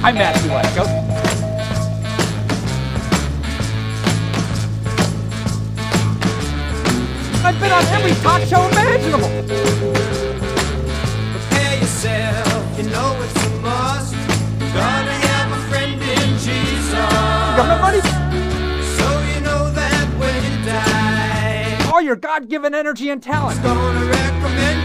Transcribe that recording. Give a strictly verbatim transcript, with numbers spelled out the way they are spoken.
I'm Matthew Lesko. I've been on every talk show imaginable. Prepare yourself, you know it's a must. Gonna have a friend in Jesus. Government money? So you know that when you die, All your God-given energy and talent. gonna recommend